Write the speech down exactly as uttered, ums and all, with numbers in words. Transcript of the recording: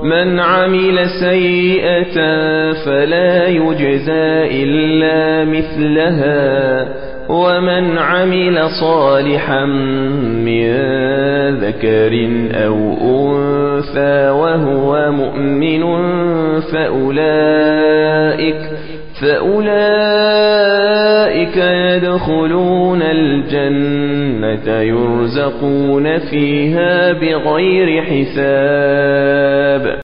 من عمل سيئة فلا يجزى إلا مثلها ومن عمل صالحا من ذكر أو أنثى وهو مؤمن فأولئك فأولئك يدخلون الجنة يرزقون فيها بغير حساب.